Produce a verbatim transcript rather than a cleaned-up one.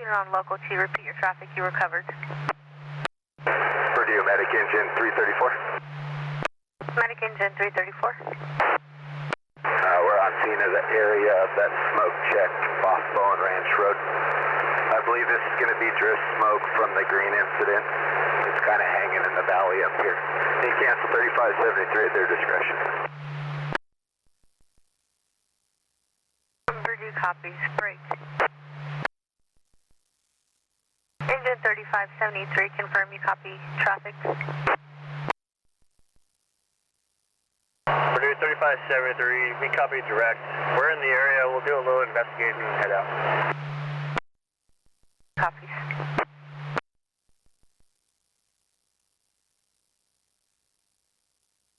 unit on local to repeat your traffic, you were covered. Purdue, medic engine three thirty-four. Medic engine three thirty-four. Uh, we're on scene of the area of that smoke check off Bowen Ranch Road. I believe this is going to be drift smoke from the green incident. It's kind of hanging in the valley up here. They cancel thirty-five seventy-three at their discretion. Purdue copies. Break. Engine thirty-five seventy-three, confirm you copy traffic. Purdue thirty-five seventy-three, we copy direct. We're in the area, we'll do a little investigating and head out. Copies.